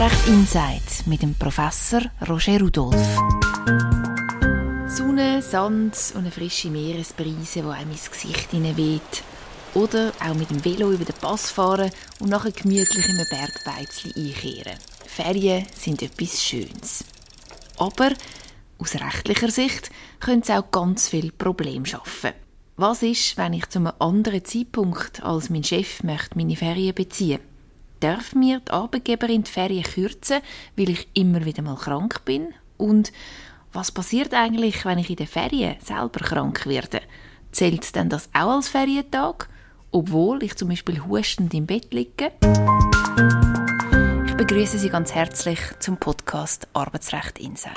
Arbeitsrecht Insight mit dem Professor Roger Rudolph. Sonne, Sand und eine frische Meeresbrise, die einem ins Gesicht hineinweht. Oder auch mit dem Velo über den Pass fahren und nachher gemütlich in einem Bergbeizli einkehren. Ferien sind etwas Schönes. Aber aus rechtlicher Sicht können sie auch ganz viele Probleme schaffen. Was ist, wenn ich zu einem anderen Zeitpunkt als mein Chef möchte meine Ferien beziehen? Darf mir die Arbeitgeberin die Ferien kürzen, weil ich immer wieder mal krank bin? Und was passiert eigentlich, wenn ich in den Ferien selber krank werde? Zählt denn das auch als Ferientag, obwohl ich zum Beispiel hustend im Bett liege? Ich begrüße Sie ganz herzlich zum Podcast Arbeitsrecht Insight.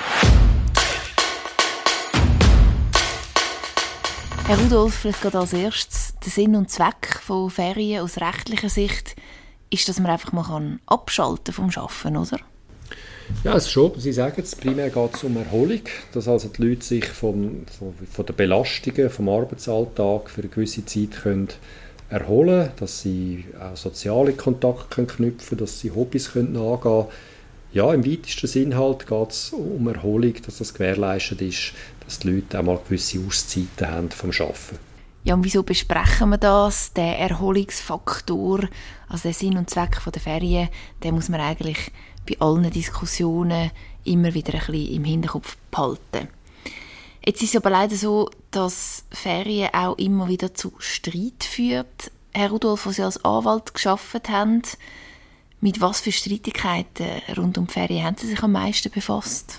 Herr Rudolph, vielleicht gerade als erstes, der Sinn und Zweck von Ferien aus rechtlicher Sicht ist, dass man einfach mal abschalten vom Arbeiten, oder? Ja, es ist schon. Sie sagen es, primär geht es um Erholung, dass also die Leute sich von den Belastungen vom Arbeitsalltag für eine gewisse Zeit können erholen können, dass sie auch soziale Kontakte knüpfen können, dass sie Hobbys nachgehen können. Ja, im weitesten Sinn halt geht es um Erholung, dass das gewährleistet ist, dass die Leute auch mal gewisse Auszeiten haben vom Arbeiten. Ja, und wieso besprechen wir das? Der Erholungsfaktor, also der Sinn und Zweck der Ferien, den muss man eigentlich bei allen Diskussionen immer wieder ein bisschen im Hinterkopf behalten. Jetzt ist es aber leider so, dass Ferien auch immer wieder zu Streit führt. Herr Rudolph, als Sie als Anwalt gearbeitet haben, mit was für Streitigkeiten rund um die Ferien haben Sie sich am meisten befasst?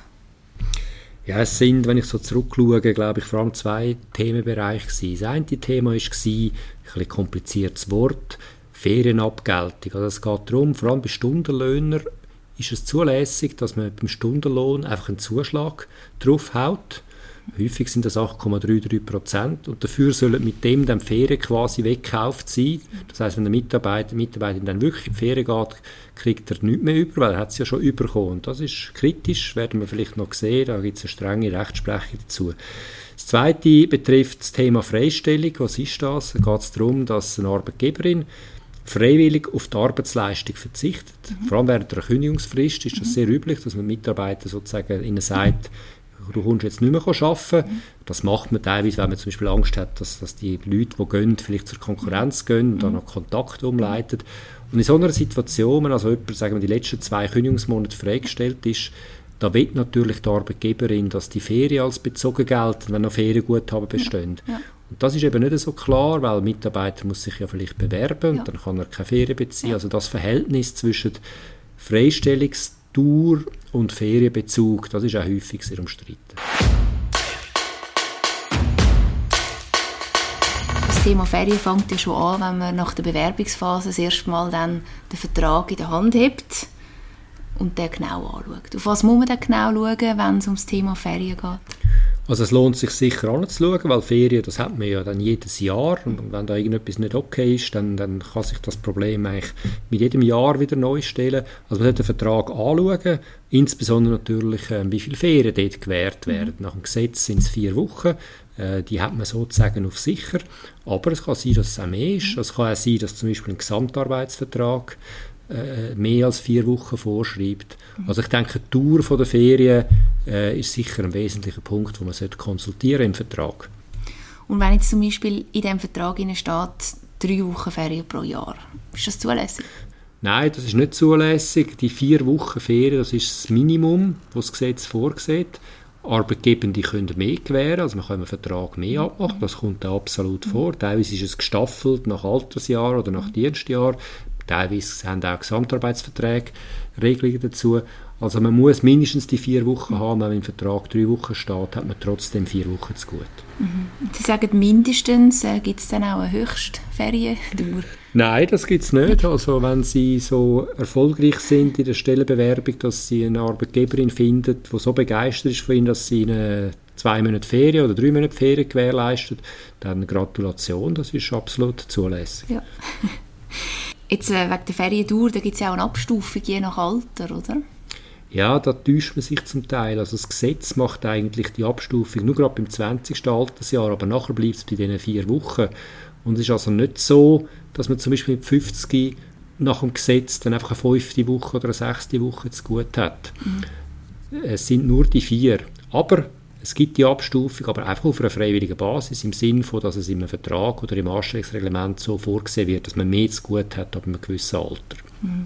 Ja, es sind, wenn ich so zurückschaue, glaube ich, vor allem zwei Themenbereiche gewesen. Das eine Thema war, ein bisschen kompliziertes Wort, Ferienabgeltung. Also es geht darum, vor allem bei Stundenlöhnern ist es zulässig, dass man beim Stundenlohn einfach einen Zuschlag draufhaut. Häufig sind das 8,33% und dafür sollen mit dem dann Ferien quasi weggekauft sein. Das heisst, wenn der Mitarbeiter dann wirklich in die Ferien geht, kriegt er nichts mehr über, weil er hat es ja schon bekommen. Und das ist kritisch, werden wir vielleicht noch sehen, da gibt es eine strenge Rechtsprechung dazu. Das Zweite betrifft das Thema Freistellung. Was ist das? Da geht es darum, dass eine Arbeitgeberin freiwillig auf die Arbeitsleistung verzichtet. Vor allem während der Kündigungsfrist ist das sehr üblich, dass man Mitarbeiter sozusagen ihnen sagt, du kommst jetzt nicht mehr arbeiten. Das macht man teilweise, wenn man zum Beispiel Angst hat, dass die Leute, die gehen, vielleicht zur Konkurrenz gehen und dann noch Kontakte umleiten. Und in so einer Situation, wenn also jemand, sagen wir, die letzten 2 Kündigungsmonate freigestellt ist, da will natürlich die Arbeitgeberin, dass die Ferien als bezogen gelten, wenn noch Ferienguthaben bestehen. Ja. Und das ist eben nicht so klar, weil ein Mitarbeiter muss sich ja vielleicht bewerben und dann kann er keine Ferien beziehen. Also das Verhältnis zwischen Freistellungsdauer und Ferienbezug, das ist auch häufig sehr umstritten. Das Thema Ferien fängt ja schon an, wenn man nach der Bewerbungsphase das erste Mal dann den Vertrag in der Hand hat und den genau anschaut. Auf was muss man denn genau schauen, wenn es um das Thema Ferien geht? Also es lohnt sich sicher anzuschauen, weil Ferien, das hat man ja dann jedes Jahr und wenn da irgendetwas nicht okay ist, dann kann sich das Problem eigentlich mit jedem Jahr wieder neu stellen. Also man sollte den Vertrag anschauen, insbesondere natürlich, wie viele Ferien dort gewährt werden. Nach dem Gesetz sind es 4 Wochen, die hat man sozusagen auf sicher, aber es kann sein, dass es auch mehr ist. Es kann auch sein, dass zum Beispiel ein Gesamtarbeitsvertrag mehr als 4 Wochen vorschreibt. Also ich denke, die Dauer der Ferien ist sicher ein wesentlicher Punkt, den man konsultieren im Vertrag. Und wenn jetzt zum Beispiel in diesem Vertrag steht, 3 Wochen Ferien pro Jahr, ist das zulässig? Nein, das ist nicht zulässig. Die 4 Wochen Ferien, das ist das Minimum, das das Gesetz vorsieht. Arbeitgebende können mehr gewähren, also man kann im Vertrag mehr abmachen, das kommt da absolut vor. Teilweise ist es gestaffelt nach Altersjahr oder nach Dienstjahr. Teilweise haben auch Gesamtarbeitsverträge Regelungen dazu. Also man muss mindestens die 4 Wochen haben, wenn im Vertrag 3 Wochen steht, hat man trotzdem 4 Wochen zu gut. Sie sagen mindestens, gibt es dann auch eine Höchstferiendauer? Nein, das gibt es nicht. Also wenn Sie so erfolgreich sind in der Stellenbewerbung, dass Sie eine Arbeitgeberin finden, die so begeistert ist von Ihnen, dass Sie Ihnen 2 Monate Ferien oder 3 Monate Ferien gewährleistet, dann Gratulation, das ist absolut zulässig. Ja. Jetzt wegen der Feriendauer, da gibt es ja auch eine Abstufung je nach Alter, oder? Ja, da täuscht man sich zum Teil. Also das Gesetz macht eigentlich die Abstufung nur gerade beim 20. Altersjahr, aber nachher bleibt es bei diesen 4 Wochen. Und es ist also nicht so, dass man zum Beispiel mit 50 nach dem Gesetz dann einfach eine 5. Woche oder eine 6. Woche zu gut hat. Es sind nur die 4. Aber es gibt die Abstufung, aber einfach auf einer freiwilligen Basis, im Sinne von, dass es in einem Vertrag oder im Anstellungsreglement so vorgesehen wird, dass man mehr zu gut hat ab einem gewissen Alter.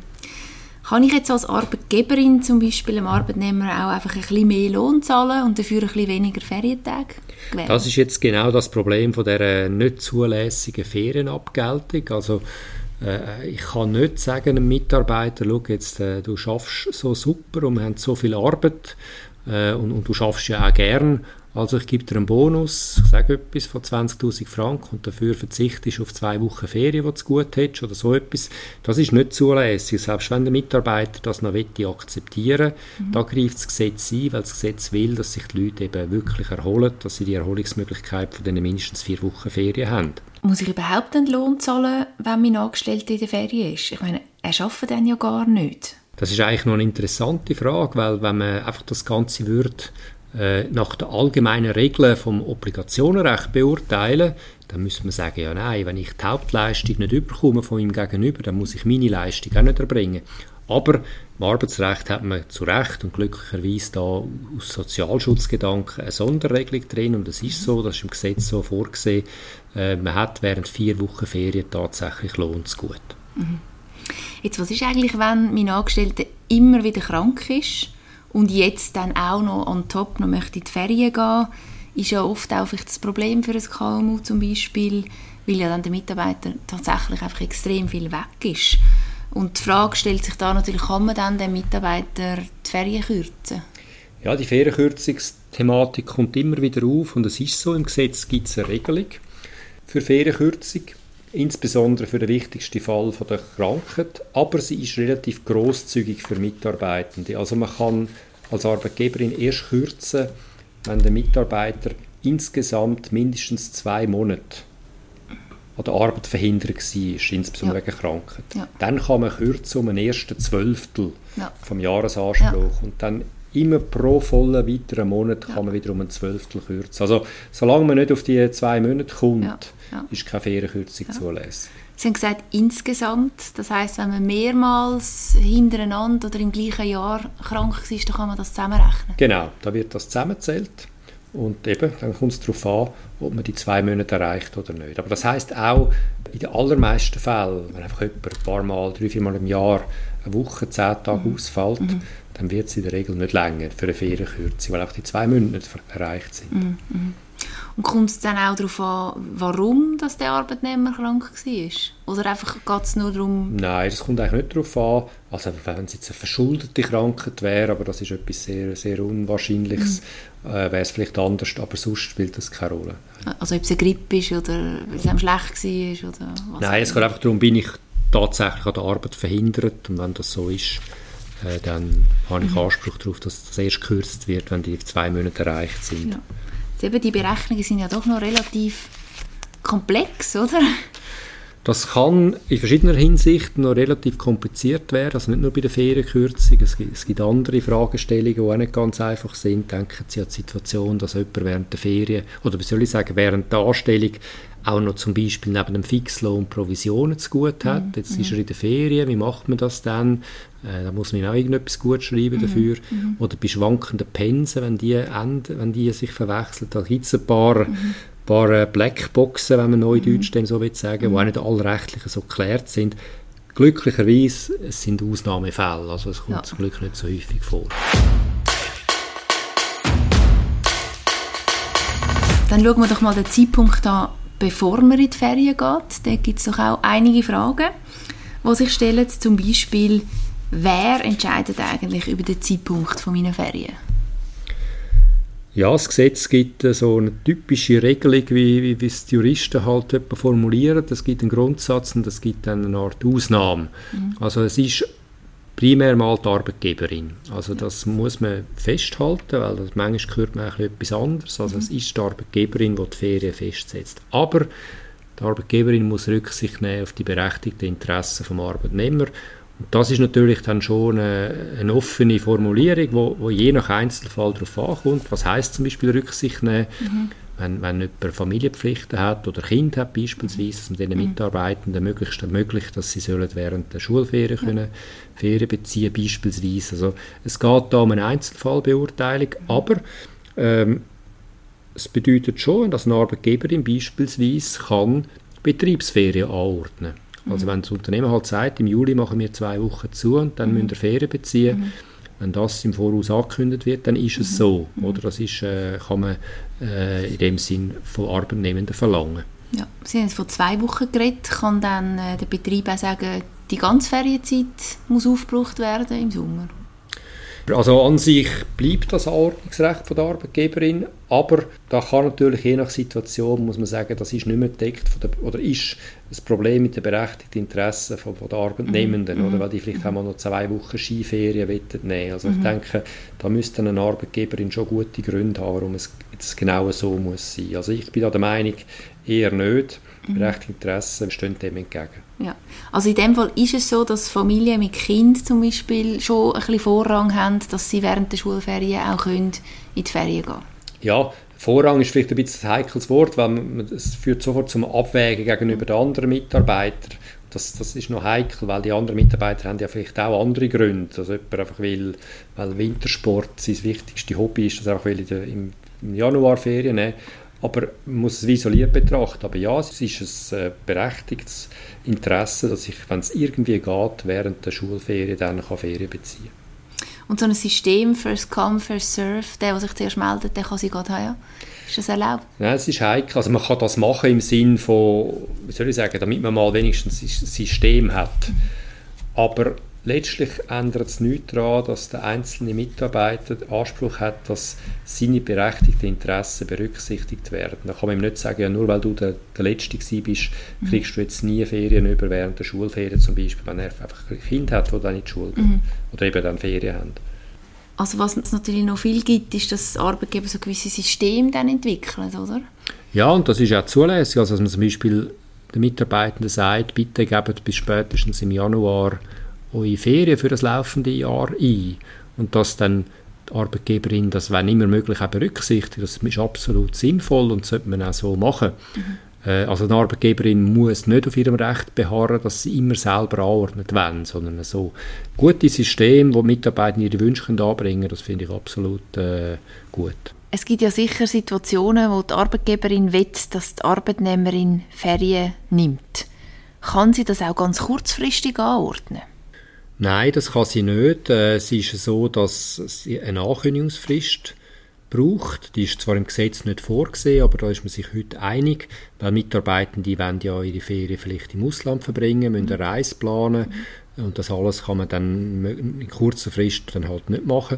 Kann ich jetzt als Arbeitgeberin zum Beispiel dem Arbeitnehmer auch einfach ein bisschen mehr Lohn zahlen und dafür ein bisschen weniger Ferientage gewähren? Das ist jetzt genau das Problem von dieser nicht zulässigen Ferienabgeltung. Also ich kann nicht sagen einem Mitarbeiter, schau jetzt, du schaffst so super und wir haben so viel Arbeit und du schaffst ja auch gern, also ich gebe dir einen Bonus, ich sage etwas von 20'000 Franken und dafür verzichtest du auf 2 Wochen Ferien, die du gut hättest oder so etwas. Das ist nicht zulässig. Selbst wenn der Mitarbeiter das noch akzeptieren will, da greift das Gesetz ein, weil das Gesetz will, dass sich die Leute eben wirklich erholen, dass sie die Erholungsmöglichkeit von diesen mindestens 4 Wochen Ferien haben. Muss ich überhaupt einen Lohn zahlen, wenn mein Angestellter in der Ferien ist? Ich meine, er arbeitet dann ja gar nicht. Das ist eigentlich noch eine interessante Frage, weil wenn man einfach das Ganze würde nach den allgemeinen Regeln vom Obligationenrecht beurteilen, dann müsste man sagen, ja nein, wenn ich die Hauptleistung nicht überkomme von meinem Gegenüber, dann muss ich meine Leistung auch nicht erbringen. Aber im Arbeitsrecht hat man zu Recht und glücklicherweise da aus Sozialschutzgedanken eine Sonderregelung drin und es ist so, das ist im Gesetz so vorgesehen, man hat während 4 Wochen Ferien tatsächlich Lohn zu gut. Jetzt, was ist eigentlich, wenn mein Angestellter immer wieder krank ist und jetzt dann auch noch on top noch möchte in die Ferien gehen, ist ja oft auch vielleicht das Problem für ein KMU zum Beispiel, weil ja dann der Mitarbeiter tatsächlich einfach extrem viel weg ist. Und die Frage stellt sich da natürlich, kann man dann dem Mitarbeiter die Ferien kürzen? Ja, die Ferienkürzungsthematik kommt immer wieder auf und es ist so, im Gesetz gibt es eine Regelung für Ferienkürzung, insbesondere für den wichtigsten Fall von der Krankheit, aber sie ist relativ grosszügig für Mitarbeitende. Also man kann als Arbeitgeberin erst kürzen, wenn der Mitarbeiter insgesamt mindestens 2 Monate an der Arbeit verhindert war, insbesondere wegen Krankheit. Ja. Dann kann man kürzen um ein 1/12 vom Jahresanspruch und dann immer pro vollen weiteren Monat kann man wieder um ein 1/12 kürzen. Also solange man nicht auf die 2 Monate kommt, ist keine Ferienkürzung zulässig. Sie haben gesagt, insgesamt, das heisst, wenn man mehrmals hintereinander oder im gleichen Jahr krank ist, dann kann man das zusammenrechnen? Genau, da wird das zusammengezählt und eben, dann kommt es darauf an, ob man die 2 Monate erreicht oder nicht. Aber das heisst auch, in den allermeisten Fällen, wenn einfach jemand ein paar Mal, 3-4 Mal im Jahr eine Woche, 10 Tage ausfällt, dann wird es in der Regel nicht länger für eine Ferienkürzung, weil auch die 2 Monate nicht erreicht sind. Und kommt es dann auch darauf an, warum dass der Arbeitnehmer krank war? Oder einfach geht es nur darum... Nein, das kommt eigentlich nicht darauf an. Also wenn es jetzt eine verschuldete Krankheit wäre, aber das ist etwas sehr, sehr Unwahrscheinliches, wäre es vielleicht anders, aber sonst spielt das keine Rolle. Also ob es eine Grippe ist oder weil es einem schlecht war? Oder was? Nein, es geht einfach darum, bin ich tatsächlich an der Arbeit verhindert und wenn das so ist, dann habe ich Anspruch darauf, dass das erst gekürzt wird, wenn die 2 Monate erreicht sind. Ja. Eben, die Berechnungen sind ja doch noch relativ komplex, oder? Das kann in verschiedener Hinsicht noch relativ kompliziert werden, also nicht nur bei der Ferienkürzung, es gibt andere Fragestellungen, die auch nicht ganz einfach sind. Denken Sie an die Situation, dass jemand während der Ferien, oder wie soll ich sagen, während der Anstellung auch noch zum Beispiel neben dem Fixlohn Provisionen zu gut hat. Jetzt ist er in der Ferien, wie macht man das dann? Da muss man auch irgendetwas gut schreiben dafür. Oder bei schwankenden Pensen, wenn die sich verwechseln, da gibt es ein paar Blackboxen, wenn man neudeutsch dem so will sagen, die auch nicht alle rechtlich so geklärt sind. Glücklicherweise, es sind Ausnahmefälle, also es kommt zum Glück nicht so häufig vor. Dann schauen wir doch mal den Zeitpunkt an, bevor man in die Ferien geht. Da gibt es doch auch einige Fragen, die sich stellen. Zum Beispiel, wer entscheidet eigentlich über den Zeitpunkt meiner Ferien? Ja, das Gesetz gibt so eine typische Regelung, wie es die Juristen halt formulieren. Es gibt einen Grundsatz und es gibt dann eine Art Ausnahme. Also es ist primär mal die Arbeitgeberin. Also das muss man festhalten, weil das, manchmal hört man etwas anderes. Also es ist die Arbeitgeberin, die die Ferien festsetzt. Aber die Arbeitgeberin muss Rücksicht nehmen auf die berechtigten Interessen des Arbeitnehmers. Und das ist natürlich dann schon eine offene Formulierung, wo je nach Einzelfall darauf ankommt. Was heisst zum Beispiel Rücksicht nehmen? wenn jemand Familienpflichten hat oder Kind hat beispielsweise, dass man den Mitarbeitenden möglichst ermöglicht, dass sie während der Schulferien können Ferien beziehen beispielsweise. Also es geht da um eine Einzelfallbeurteilung, aber es bedeutet schon, dass eine Arbeitgeberin beispielsweise kann Betriebsferien anordnen. Also wenn das Unternehmen halt sagt, im Juli machen wir 2 Wochen zu und dann müssen wir Ferien beziehen, wenn das im Voraus angekündigt wird, dann ist es so. Oder? Das ist, kann man in dem Sinn von Arbeitnehmenden verlangen. Ja. Sie haben von 2 Wochen geredet. Kann dann der Betrieb auch sagen, die ganze Ferienzeit muss aufgebraucht werden im Sommer? Also an sich bleibt das Ordnungsrecht von der Arbeitgeberin, aber da kann natürlich je nach Situation, muss man sagen, das ist nicht mehr gedeckt oder ist das Problem mit den berechtigten Interessen von der Arbeitnehmenden, oder, weil die vielleicht auch mal noch 2 Wochen Skiferien nehmen. Also ich denke, da müsste eine Arbeitgeberin schon gute Gründe haben, warum es jetzt genau so muss sein. Also ich bin da der Meinung, eher nicht. Berechtigte Interessen stehen dem entgegen. Ja. Also in dem Fall ist es so, dass Familien mit Kind zum Beispiel schon ein bisschen Vorrang haben, dass sie während der Schulferien auch in die Ferien gehen können. Ja, Vorrang ist vielleicht ein bisschen ein heikles Wort, weil es führt sofort zum Abwägen gegenüber den anderen Mitarbeitern. Das ist noch heikel, weil die anderen Mitarbeiter haben ja vielleicht auch andere Gründe. Also jemand einfach weil Wintersport sein wichtigste Hobby ist, dass er einfach im Januar Ferien nehmen. Aber man muss es isoliert betrachten. Aber ja, es ist ein berechtigtes Interesse, dass ich, wenn es irgendwie geht, während der Schulferien dann Ferien beziehen kann. Und so ein System, First Come, First Serve, der sich zuerst meldet, der kann sie gerade haben. Ist das erlaubt? Nein, es ist heikel. Also man kann das machen im Sinn von, wie soll ich sagen, damit man mal wenigstens ein System hat. Aber letztlich ändert es nichts daran, dass der einzelne Mitarbeiter den Anspruch hat, dass seine berechtigten Interessen berücksichtigt werden. Da kann man ihm nicht sagen, ja, nur weil du der Letzte bist, kriegst du jetzt nie Ferien über während der Schulferien zum Beispiel, wenn er einfach ein Kind hat, das dann in die Schule geht oder eben dann Ferien haben. Also was es natürlich noch viel gibt, ist, dass Arbeitgeber so gewisse Systeme dann entwickeln, oder? Ja, und das ist auch zulässig, also dass man zum Beispiel den Mitarbeitenden sagt, bitte gebt bis spätestens im Januar eure Ferien für das laufende Jahr ein. Und dass dann die Arbeitgeberin das, wenn immer möglich, auch berücksichtigt. Das ist absolut sinnvoll und sollte man auch so machen. Also eine Arbeitgeberin muss nicht auf ihrem Recht beharren, dass sie immer selber anordnet wollen, sondern so gute Systeme, wo die Mitarbeiter ihre Wünsche anbringen können, das finde ich absolut gut. Es gibt ja sicher Situationen, wo die Arbeitgeberin will, dass die Arbeitnehmerin Ferien nimmt. Kann sie das auch ganz kurzfristig anordnen? Nein, das kann sie nicht. Es ist so, dass sie eine Ankündigungsfrist braucht. Die ist zwar im Gesetz nicht vorgesehen, aber da ist man sich heute einig, weil Mitarbeitende wollen ja ihre Ferien vielleicht im Ausland verbringen, müssen eine Reise planen und das alles kann man dann in kurzer Frist dann halt nicht machen.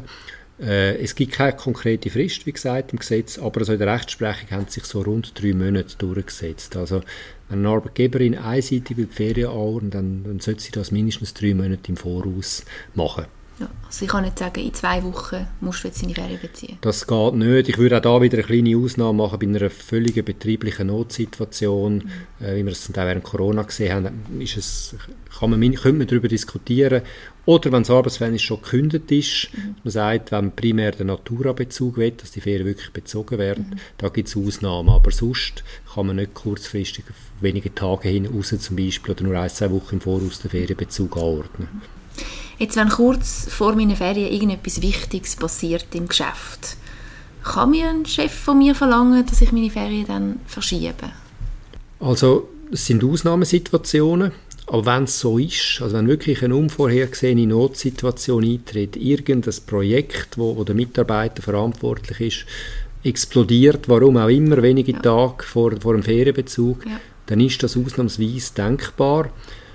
Es gibt keine konkrete Frist, wie gesagt, im Gesetz, aber also in der Rechtsprechung haben sich so rund 3 Monate durchgesetzt. Also wenn eine Arbeitgeberin einseitig die Ferien anordnet, dann sollte sie das mindestens 3 Monate im Voraus machen. Ja, also ich kann nicht sagen, in 2 Wochen musst du jetzt deine Ferien beziehen. Das geht nicht. Ich würde auch da wieder eine kleine Ausnahme machen bei einer völligen betrieblichen Notsituation. Wie wir es zum Teil während Corona gesehen haben, könnte man darüber diskutieren. Oder wenn das Arbeitsverhältnis schon gekündigt ist, man sagt, wenn primär der Natura-Bezug will, dass die Ferien wirklich bezogen werden, da gibt es Ausnahmen. Aber sonst kann man nicht kurzfristig auf wenige Tage hin raus zum Beispiel oder nur 1-2 Wochen im Voraus den Ferienbezug anordnen. Jetzt, wenn kurz vor meinen Ferien irgendetwas Wichtiges passiert im Geschäft, kann mir ein Chef von mir verlangen, dass ich meine Ferien dann verschiebe? Also, es sind Ausnahmesituationen, aber wenn es so ist, also wenn wirklich eine unvorhergesehene Notsituation eintritt, irgendein Projekt, wo der Mitarbeiter verantwortlich ist, explodiert, warum auch immer, wenige Tage vor dem Ferienbezug, dann ist das ausnahmsweise denkbar.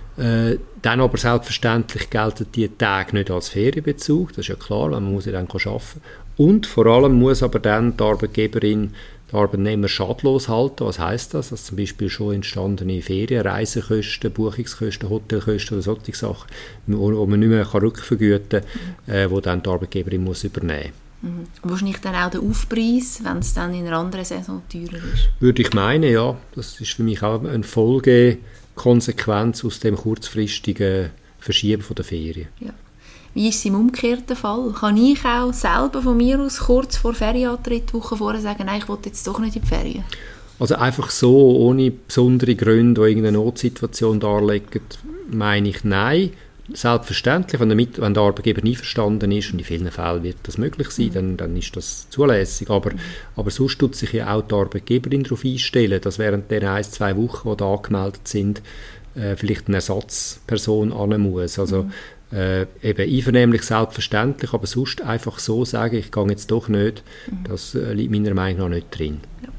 Dann aber selbstverständlich gelten die Tage nicht als Ferienbezug, das ist ja klar, weil man muss ja dann arbeiten. Und vor allem muss aber dann die Arbeitgeberin den Arbeitnehmer schadlos halten. Was heisst das? Dass zum Beispiel schon entstandene Ferien, Reisekosten, Buchungskosten, Hotelkosten oder solche Sachen, wo man nicht mehr rückvergüten kann, wo dann die Arbeitgeberin muss übernehmen muss. Wahrscheinlich dann auch der Aufpreis, wenn es dann in einer anderen Saison teurer ist? Würde ich meinen, ja. Das ist für mich auch eine Folgekonsequenz aus dem kurzfristigen Verschieben der Ferien. Ja. Wie ist es im umgekehrten Fall? Kann ich auch selber von mir aus kurz vor Ferienantritt, Woche vorher sagen, nein, ich will jetzt doch nicht in die Ferien? Also einfach so, ohne besondere Gründe, die irgendeine Notsituation darlegen, meine ich nein. Selbstverständlich, wenn der Arbeitgeber nie verstanden ist, und in vielen Fällen wird das möglich sein, dann ist das zulässig. Aber sonst tut sich ja auch die Arbeitgeberin darauf einstellen, dass während der 1-2 Wochen, die da angemeldet sind, vielleicht eine Ersatzperson ran muss. Also eben einvernehmlich selbstverständlich, aber sonst einfach so sagen, ich gehe jetzt doch nicht, das liegt meiner Meinung nach nicht drin. Ja.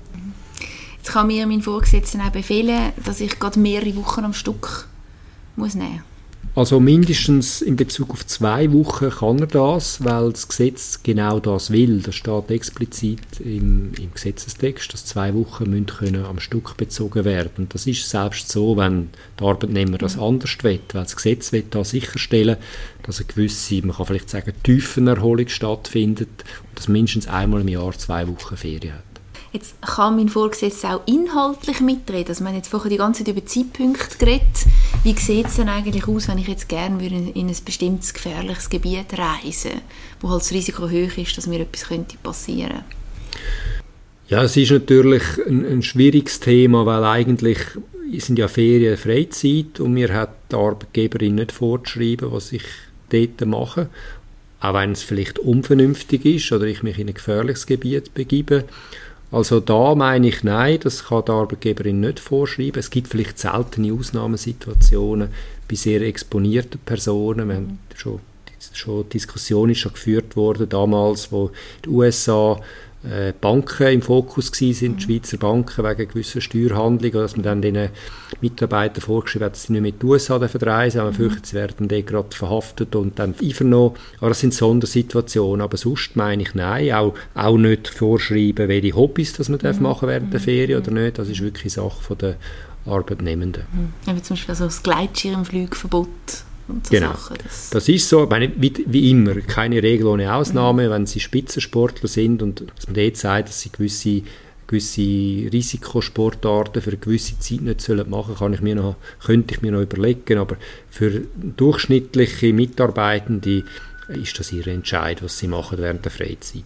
Jetzt kann mir mein Vorgesetzter auch befehlen, dass ich gerade mehrere Wochen am Stück muss nehmen. Also mindestens in Bezug auf 2 Wochen kann er das, weil das Gesetz genau das will. Das steht explizit im Gesetzestext, dass 2 Wochen müssen können am Stück bezogen werden. Das ist selbst so, wenn der Arbeitnehmer das anders will, weil das Gesetz will da sicherstellen, dass eine gewisse, man kann vielleicht sagen, Tiefenerholung stattfindet und dass mindestens einmal im Jahr 2 Wochen Ferien hat. Jetzt kann mein Vorgesetzter auch inhaltlich mitreden. Also wir haben jetzt vorher die ganze Zeit über Zeitpunkte geredet. Wie sieht es denn eigentlich aus, wenn ich jetzt gerne in ein bestimmtes gefährliches Gebiet reisen würde, wo halt das Risiko hoch ist, dass mir etwas passieren könnte? Ja, es ist natürlich ein schwieriges Thema, weil eigentlich sind ja Ferien Freizeit und mir hat die Arbeitgeberin nicht vorgeschrieben, was ich dort mache. Auch wenn es vielleicht unvernünftig ist oder ich mich in ein gefährliches Gebiet begebe. Also da meine ich, nein, das kann die Arbeitgeberin nicht vorschreiben. Es gibt vielleicht seltene Ausnahmesituationen bei sehr exponierten Personen. Wir haben schon Diskussionen schon geführt worden damals, wo die USA Banken im Fokus waren, die Schweizer Banken wegen gewisser Steuerhandlungen, dass man dann den Mitarbeitern vorgeschrieben hat, dass sie nicht mehr in die USA reisen, aber fürchtet, sie werden dann gerade verhaftet und dann einvernommen. Aber das sind Sondersituationen. Aber sonst meine ich nein, auch nicht vorschreiben, welche Hobbys das man machen während der Ferien oder nicht. Das ist wirklich Sache der Arbeitnehmenden. Ja, wie zum Beispiel also das Gleitschirmflugverbot. So genau, Sachen, das ist so, wie immer, keine Regel ohne Ausnahme, wenn sie Spitzensportler sind und dass man dort sagt, dass sie gewisse Risikosportarten für eine gewisse Zeit nicht machen sollen, könnte ich mir noch überlegen, aber für durchschnittliche Mitarbeitende ist das ihr Entscheid, was sie machen während der Freizeit.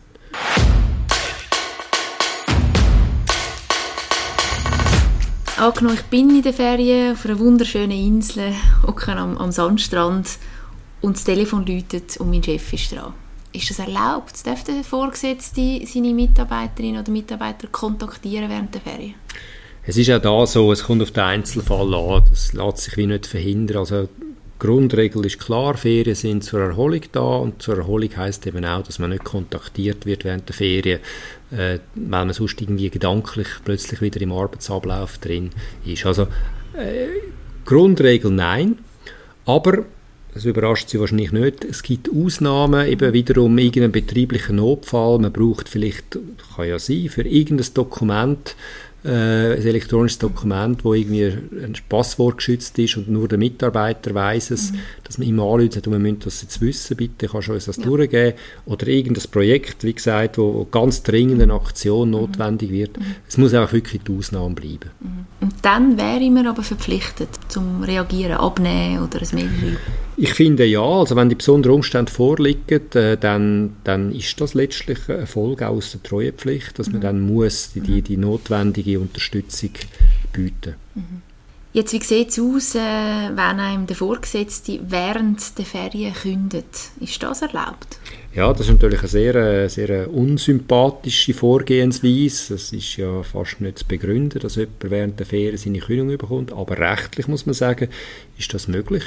Angenommen, ich bin in der Ferien auf einer wunderschönen Insel, am Sandstrand und das Telefon läutet und mein Chef ist dran. Ist das erlaubt? Darf der Vorgesetzte seine Mitarbeiterin oder Mitarbeiter kontaktieren während der Ferien? Es ist auch da so, es kommt auf den Einzelfall an, das lässt sich wie nicht verhindern. Also die Grundregel ist klar, Ferien sind zur Erholung da und zur Erholung heisst eben auch, dass man nicht kontaktiert wird während der Ferien, weil man sonst irgendwie gedanklich plötzlich wieder im Arbeitsablauf drin ist. Also Grundregel nein, aber das überrascht Sie wahrscheinlich nicht. Es gibt Ausnahmen, eben wiederum irgendeinen betrieblichen Notfall. Man braucht vielleicht, kann ja sein, für irgendein Dokument, ein elektronisches Dokument, wo irgendwie ein Passwort geschützt ist und nur der Mitarbeiter weiss es, dass man ihm anruft und sagt, wir müssen das jetzt wissen, bitte kannst du uns das durchgeben. Oder irgendein Projekt, wie gesagt, wo ganz dringend eine Aktion notwendig wird. Es muss auch wirklich die Ausnahme bleiben. Und dann wäre man aber verpflichtet, zum Reagieren, abnehmen oder ein Mail schreiben? Ich finde ja, also wenn die besonderen Umstände vorliegen, dann ist das letztlich eine Folge aus der Treuepflicht, dass man dann muss die notwendige Unterstützung bieten. Jetzt, wie sieht es aus, wenn einem der Vorgesetzte während der Ferien kündet? Ist das erlaubt? Ja, das ist natürlich eine sehr unsympathische Vorgehensweise. Es ist ja fast nicht zu begründen, dass jemand während der Ferien seine Kündigung bekommt. Aber rechtlich, muss man sagen, ist das möglich.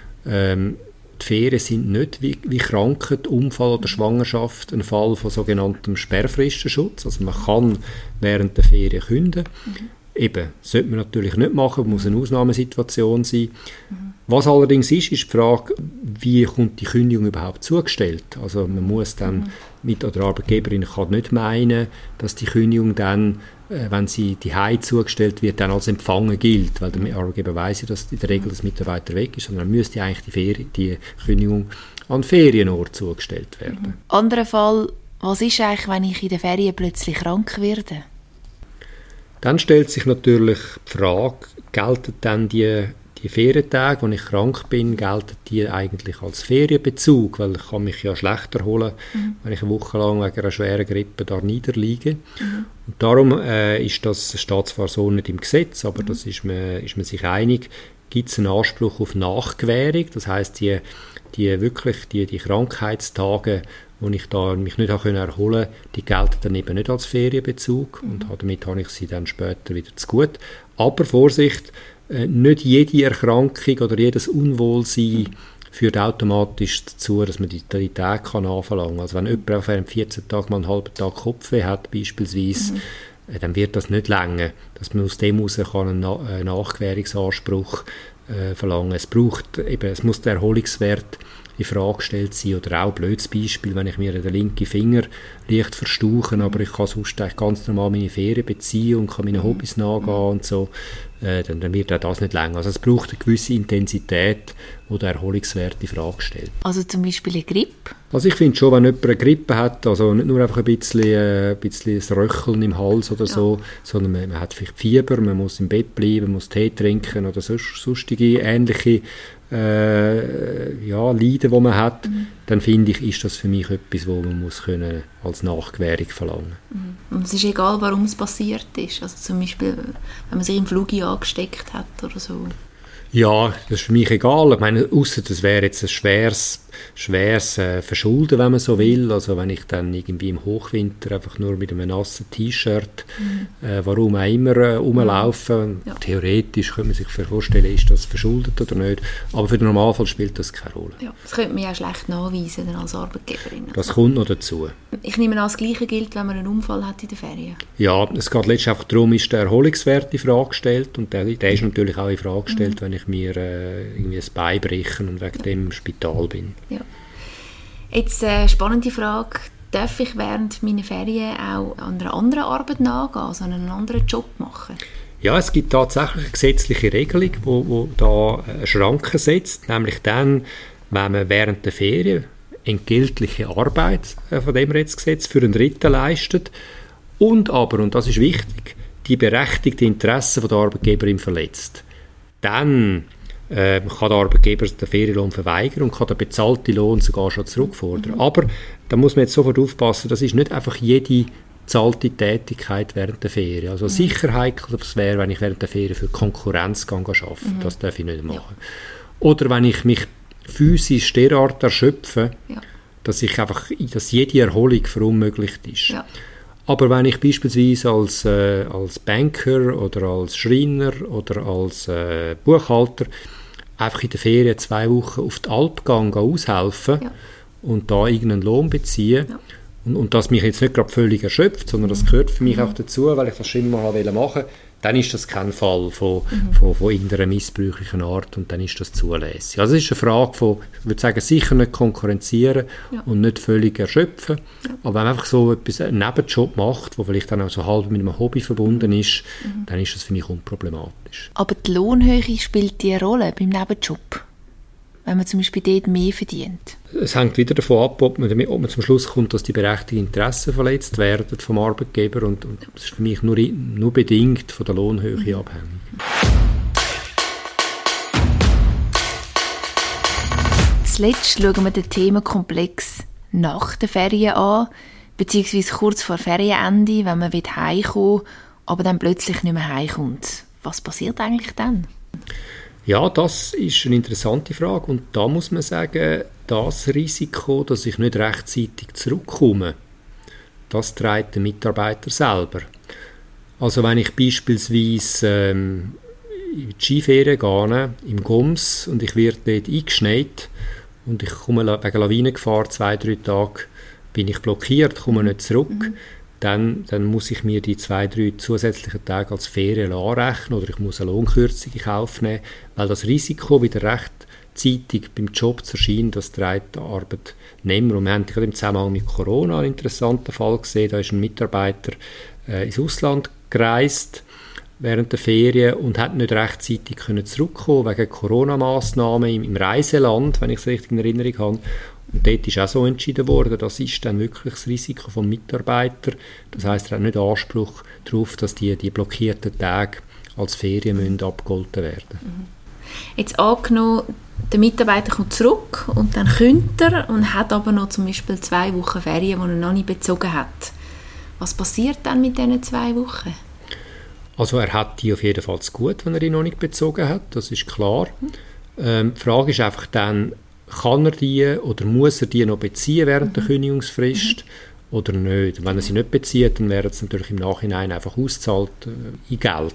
Die Ferien sind nicht wie Krankheit, Unfall oder Schwangerschaft ein Fall von sogenanntem Sperrfristenschutz. Also man kann während der Ferien kündigen. Eben, sollte man natürlich nicht machen, muss eine Ausnahmesituation sein. Was allerdings ist die Frage, wie kommt die Kündigung überhaupt zugestellt? Also man muss dann oder die Arbeitgeberin kann nicht meinen, dass die Kündigung dann, wenn sie die Heim zugestellt wird, dann als empfangen gilt, weil der Arbeitgeber weiss ja, dass in der Regel das Mitarbeiter weg ist, sondern dann müsste eigentlich die Kündigung an Ferienort zugestellt werden. Anderer Fall, was ist eigentlich, wenn ich in der Ferien plötzlich krank werde? Dann stellt sich natürlich die Frage, gelten dann die die Ferientage, wo ich krank bin, gelten die eigentlich als Ferienbezug, weil ich kann mich ja schlecht erholen, wenn ich eine Woche lang wegen einer schweren Grippe da niederliege. Und darum steht zwar so nicht im Gesetz, aber das ist man sich einig, gibt es einen Anspruch auf Nachgewährung. Das heisst, die Krankheitstage, wo ich da mich nicht erholen konnte, die gelten dann eben nicht als Ferienbezug und damit habe ich sie dann später wieder zu gut. Aber Vorsicht, nicht jede Erkrankung oder jedes Unwohlsein führt automatisch dazu, dass man die Tage anverlangen kann. Also wenn jemand auf einem 14 Tagen mal einen halben Tag Kopfweh hat beispielsweise, dann wird das nicht länger, dass man aus dem heraus einen Nachgewährungsanspruch verlangen. Es muss der Erholungswert in Frage gestellt sein oder auch blödes Beispiel, wenn ich mir den linken Finger leicht verstauche, aber ich kann sonst ganz normal meine Ferien beziehen und kann meinen Hobbys nachgehen und so, dann wird auch das nicht länger. Also es braucht eine gewisse Intensität, die den Erholungswert in Frage stellt. Also zum Beispiel eine Grippe? Also ich finde schon, wenn jemand eine Grippe hat, also nicht nur einfach ein bisschen das Röcheln im Hals oder so, sondern man hat vielleicht Fieber, man muss im Bett bleiben, muss Tee trinken oder sonstige ähnliche Leiden, die man hat, dann finde ich, ist das für mich etwas, wo man muss können als Nachgewährung verlangen. Und es ist egal, warum es passiert ist. Also zum Beispiel, wenn man sich im Flug angesteckt hat oder so. Ja, das ist für mich egal. Ich meine, ausser das wäre jetzt ein schweres Verschulden, wenn man so will. Also wenn ich dann irgendwie im Hochwinter einfach nur mit einem nassen T-Shirt, warum auch immer, rumlaufe. Ja. Theoretisch könnte man sich vorstellen, ist das verschuldet oder nicht. Aber für den Normalfall spielt das keine Rolle. Ja, das könnte man ja schlecht nachweisen dann als Arbeitgeberin. Das kommt noch dazu. Ich nehme an, das Gleiche gilt, wenn man einen Unfall hat in den Ferien. Ja, es geht letztlich einfach darum, ist der Erholungswert in Frage gestellt. Und der ist natürlich auch in Frage gestellt, wenn ich mir irgendwie ein Bein breche und wegen dem im Spital bin. Ja. Jetzt eine spannende Frage. Darf ich während meiner Ferien auch an einer anderen Arbeit nachgehen, also einen anderen Job machen? Ja, es gibt tatsächlich eine gesetzliche Regelung, die da Schranken setzt, nämlich dann, wenn man während der Ferien entgeltliche Arbeit von dem Rechtsgesetz für einen Dritten leistet und das ist wichtig, die berechtigten Interessen der Arbeitgeberin verletzt. Dann kann der Arbeitgeber den Ferienlohn verweigern und kann den bezahlten Lohn sogar schon zurückfordern. Aber da muss man jetzt sofort aufpassen, das ist nicht einfach jede bezahlte Tätigkeit während der Ferien. Also sicher heikel wäre, wenn ich während der Ferien für Konkurrenz arbeite. Das darf ich nicht machen. Ja. Oder wenn ich mich physisch derart erschöpfe, dass jede Erholung verunmöglicht ist. Ja. Aber wenn ich beispielsweise als Banker oder als Schreiner oder als Buchhalter einfach in der Ferien 2 Wochen auf die Alp gehe aushelfen und da irgendeinen Lohn beziehe und das mich jetzt nicht gerade völlig erschöpft, sondern das gehört für mich auch dazu, weil ich das schon immer machen wollte, dann ist das kein Fall von irgendeiner missbräuchlichen Art und dann ist das zulässig. Also es ist eine Frage von, ich würde sagen, sicher nicht konkurrenzieren und nicht völlig erschöpfen, aber wenn man einfach so einen Nebenjob macht, der vielleicht dann auch so halb mit einem Hobby verbunden ist, dann ist das für mich unproblematisch. Aber die Lohnhöhe spielt die eine Rolle beim Nebenjob? Wenn man zum Beispiel dort mehr verdient? Es hängt wieder davon ab, ob man zum Schluss kommt, dass die berechtigten Interessen verletzt werden vom Arbeitgeber und das ist für mich nur bedingt von der Lohnhöhe abhängig. Zuletzt schauen wir den Themenkomplex nach den Ferien an, beziehungsweise kurz vor Ferienende, wenn man heimkommen will, aber dann plötzlich nicht mehr heimkommt. Was passiert eigentlich dann? Ja, das ist eine interessante Frage und da muss man sagen, das Risiko, dass ich nicht rechtzeitig zurückkomme, das trägt der Mitarbeiter selber. Also wenn ich beispielsweise in die Skiferien gehe, im Goms und ich werde dort eingeschneit und ich komme wegen Lawinengefahr 2-3 Tage, bin ich blockiert, komme nicht zurück, dann muss ich mir die 2-3 zusätzlichen Tage als Ferien anrechnen oder ich muss eine Lohnkürzung in Kauf nehmen, weil das Risiko wieder rechtzeitig beim Job zu erscheinen, das trägt der Arbeitnehmer. Und wir haben gerade im Zusammenhang mit Corona einen interessanten Fall gesehen, da ist ein Mitarbeiter ins Ausland gereist während der Ferien und hat nicht rechtzeitig zurückkommen wegen Corona-Massnahmen im Reiseland, wenn ich es richtig in Erinnerung habe. Und dort ist auch so entschieden worden, das ist dann wirklich das Risiko vom Mitarbeiter. Das heisst, er hat nicht Anspruch darauf, dass die blockierten Tage als Ferien abgegolten werden. Jetzt angenommen, der Mitarbeiter kommt zurück und dann kündigt er und hat aber noch zum Beispiel 2 Wochen Ferien, die er noch nicht bezogen hat. Was passiert dann mit diesen 2 Wochen? Also er hat die auf jeden Fall zu gut, wenn er die noch nicht bezogen hat, das ist klar. Die Frage ist einfach dann, kann er die oder muss er die noch beziehen während der Kündigungsfrist oder nicht? Wenn er sie nicht bezieht, dann wäre es natürlich im Nachhinein einfach ausgezahlt in Geld.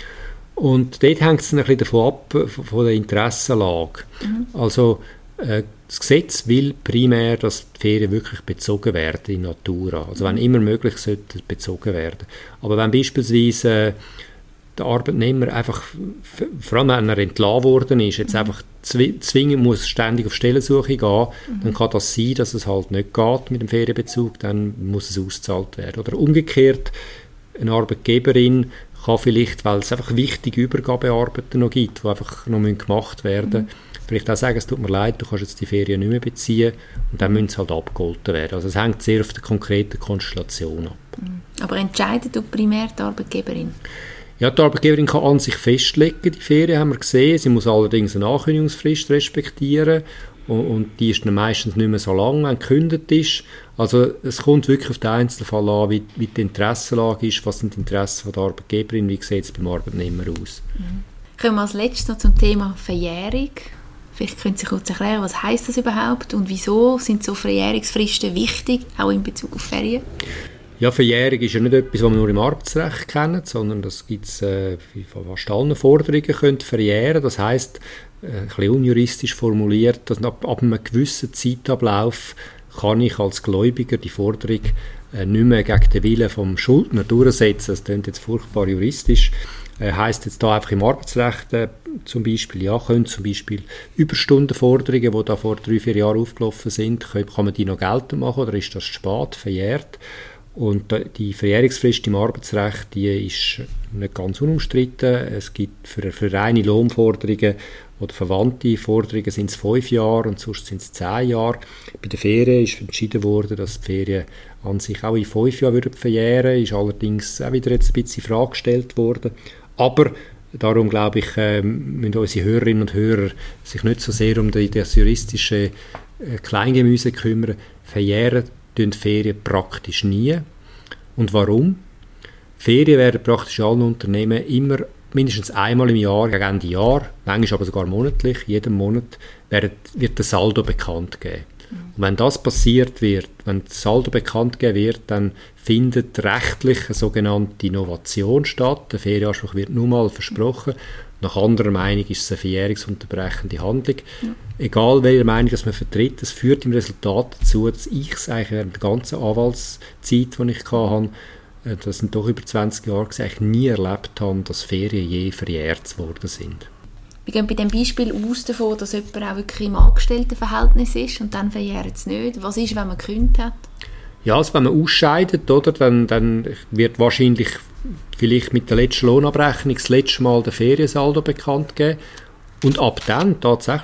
Und dort hängt es dann ein bisschen davon ab, von der Interessenlage. Also das Gesetz will primär, dass die Ferien wirklich bezogen werden in Natura. Also wenn immer möglich, sollte es bezogen werden. Aber wenn beispielsweise der Arbeitnehmer einfach, vor allem wenn er entlassen worden ist, jetzt einfach zwingend muss ständig auf Stellensuche gehen, dann kann das sein, dass es halt nicht geht mit dem Ferienbezug, dann muss es ausgezahlt werden. Oder umgekehrt, eine Arbeitgeberin kann vielleicht, weil es einfach wichtige Übergabearbeiten noch gibt, die einfach noch gemacht werden müssen, vielleicht auch sagen, es tut mir leid, du kannst jetzt die Ferien nicht mehr beziehen und dann müssen sie halt abgegolten werden. Also es hängt sehr auf der konkreten Konstellation ab. Aber entscheidet primär die Arbeitgeberin? Ja, die Arbeitgeberin kann an sich festlegen, die Ferien haben wir gesehen. Sie muss allerdings eine Ankündigungsfrist respektieren und die ist dann meistens nicht mehr so lang, wenn gekündigt ist. Also es kommt wirklich auf den Einzelfall an, wie die Interessenlage ist, was sind die Interessen der Arbeitgeberin, wie sieht es beim Arbeitnehmer aus. Kommen wir als letztes noch zum Thema Verjährung. Vielleicht können Sie kurz erklären, was heisst das überhaupt und wieso sind so Verjährungsfristen wichtig, auch in Bezug auf Ferien? Ja, Verjährung ist ja nicht etwas, was wir nur im Arbeitsrecht kennen, sondern das gibt es von fast allen Forderungen können verjähren. Das heisst, ein bisschen unjuristisch formuliert, dass ab einem gewissen Zeitablauf kann ich als Gläubiger die Forderung nicht mehr gegen den Willen vom Schuldner durchsetzen. Das klingt jetzt furchtbar juristisch. Heisst jetzt da einfach im Arbeitsrecht zum Beispiel, ja, können zum Beispiel Überstundenforderungen, die da vor 3-4 Jahren aufgelaufen sind, kann man die noch geltend machen oder ist das zu spät, verjährt? Und die Verjährungsfrist im Arbeitsrecht, die ist nicht ganz unumstritten. Es gibt für reine Lohnforderungen oder verwandte Forderungen sind es 5 Jahre und sonst sind es 10 Jahre. Bei den Ferien ist entschieden worden, dass die Ferien an sich auch in 5 Jahren verjähren würden. Ist allerdings auch wieder jetzt ein bisschen in Frage gestellt worden. Aber darum glaube ich, müssen unsere Hörerinnen und Hörer sich nicht so sehr um das juristische Kleingemüse kümmern. Verjähren tun die Ferien praktisch nie. Und warum? Ferien werden praktisch in allen Unternehmen immer mindestens einmal im Jahr, gegen Ende Jahr, manchmal aber sogar monatlich, jeden Monat, wird der Saldo bekannt gegeben. Und wenn das passiert wird, wenn das Saldo bekannt gegeben wird, dann findet rechtlich eine sogenannte Innovation statt. Der Ferienanspruch wird nur mal versprochen. Nach anderer Meinung ist es eine verjährungsunterbrechende Handlung. Ja. Egal welche Meinung das man vertritt, das führt im Resultat dazu, dass ich es eigentlich während der ganzen Anwaltszeit, die ich hatte, das sind doch über 20 Jahre, eigentlich nie erlebt habe, dass Ferien je verjährt worden sind. Wir gehen bei diesem Beispiel aus davon, dass jemand auch wirklich im Angestelltenverhältnis ist und dann verjährt es nicht. Was ist, wenn man gekündigt hat? Ja, also wenn man ausscheidet, oder, dann wird wahrscheinlich vielleicht mit der letzten Lohnabrechnung das letzte Mal der Feriensaldo bekannt gegeben. Und ab dann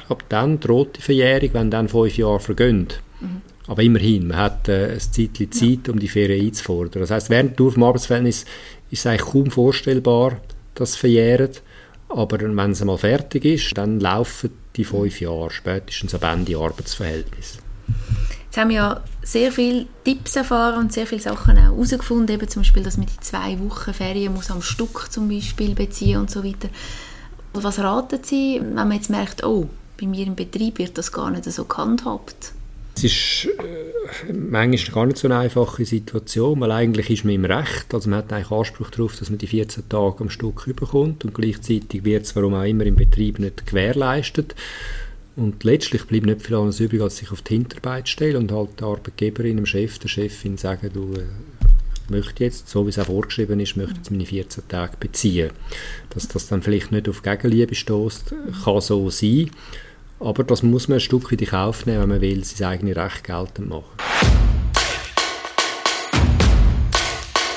droht die Verjährung, wenn dann 5 Jahre vergehen. Aber immerhin, man hat ein Zeitchen Zeit, um die Ferien einzufordern. Das heisst, während des Arbeitsverhältnisses ist es eigentlich kaum vorstellbar, dass es verjährt. Aber wenn es einmal fertig ist, dann laufen die 5 Jahre, spätestens am Ende Arbeitsverhältnis. Jetzt haben wir ja sehr viele Tipps erfahren und sehr viele Sachen auch herausgefunden, eben zum Beispiel, dass man die 2 Wochen Ferien muss am Stück zum Beispiel beziehen und so weiter. Was raten Sie, wenn man jetzt merkt, oh, bei mir im Betrieb wird das gar nicht so gehandhabt? Es ist manchmal gar nicht so eine einfache Situation, weil eigentlich ist man im Recht, also man hat eigentlich Anspruch darauf, dass man die 14 Tage am Stück bekommt und gleichzeitig wird es warum auch immer im Betrieb nicht gewährleistet. Und letztlich bleibt nicht viel anderes übrig, als sich auf die Hinterbeine zu stellen und halt der Arbeitgeberin, dem Chef, der Chefin sagen, du möchte jetzt, so wie es auch vorgeschrieben ist, möchte jetzt meine 14 Tage beziehen. Dass das dann vielleicht nicht auf Gegenliebe stößt, kann so sein. Aber das muss man ein Stück in Kauf nehmen, wenn man will, sein eigenes Recht geltend machen.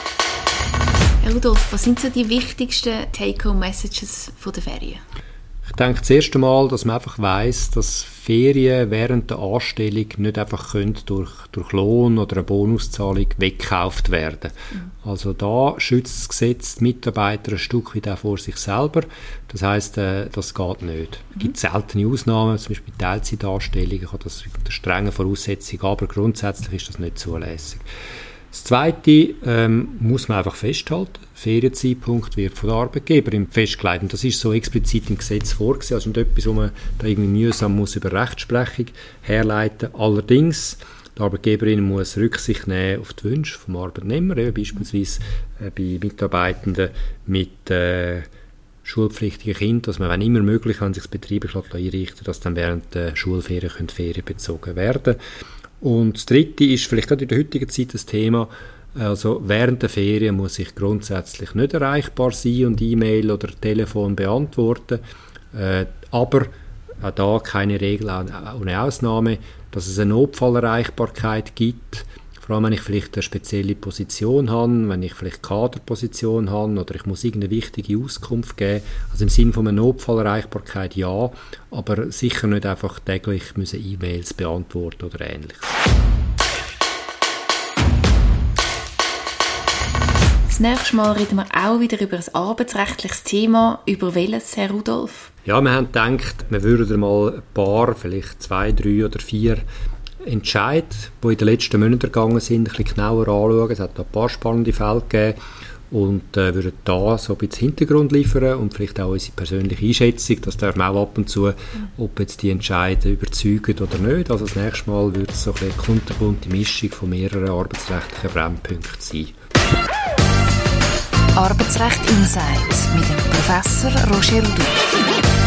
Herr Rudolph, was sind so die wichtigsten Take-Home-Messages von der Ferien? Ich Ich denke das erste Mal, dass man einfach weiss, dass Ferien während der Anstellung nicht einfach durch Lohn oder eine Bonuszahlung weggekauft werden. Also da schützt das Gesetz die Mitarbeiter ein Stück weit auch vor sich selber. Das heisst, das geht nicht. Es gibt seltene Ausnahmen, zum Beispiel Teilzeitanstellungen, kann das unter strengen Voraussetzungen, aber grundsätzlich ist das nicht zulässig. Das Zweite muss man einfach festhalten. Ferienzeitpunkt wird von der Arbeitgeberin festgelegt. Und das ist so explizit im Gesetz vorgesehen. Also nicht etwas, wo man da irgendwie mühsam muss über Rechtsprechung herleiten muss. Allerdings, die Arbeitgeberin muss Rücksicht nehmen auf die Wünsche vom Arbeitnehmer, beispielsweise bei Mitarbeitenden mit schulpflichtigen Kindern, dass man, wenn immer möglich, wenn sich das Betrieb einrichten, dass dann während der Schulferien Ferien bezogen werden. Und das Dritte ist vielleicht gerade in der heutigen Zeit das Thema, also während der Ferien muss ich grundsätzlich nicht erreichbar sein und E-Mail oder Telefon beantworten, aber auch da keine Regel, auch eine Ausnahme, dass es eine Notfallerreichbarkeit gibt, vor allem wenn ich vielleicht eine spezielle Position habe, wenn ich vielleicht Kaderposition habe oder ich muss irgendeine wichtige Auskunft geben. Also im Sinne von einer Notfallerreichbarkeit ja, aber sicher nicht einfach täglich müssen E-Mails beantworten oder Ähnliches. Das nächste Mal reden wir auch wieder über ein arbeitsrechtliches Thema. Über welches, Herr Rudolph? Ja, wir haben gedacht, wir würden mal ein paar, vielleicht 2, 3 oder 4 Entscheid, die in den letzten Monaten gegangen sind, ein bisschen genauer anschauen. Es hat da ein paar spannende Fälle gegeben und würden da so ein bisschen Hintergrund liefern und vielleicht auch unsere persönliche Einschätzung. Das darf man auch ab und zu, ob jetzt die Entscheide überzeugen oder nicht. Also das nächste Mal wird es so eine kunterbunte Mischung von mehreren arbeitsrechtlichen Brennpunkten sein. Arbeitsrecht Insight mit dem Professor Roger Rudolph.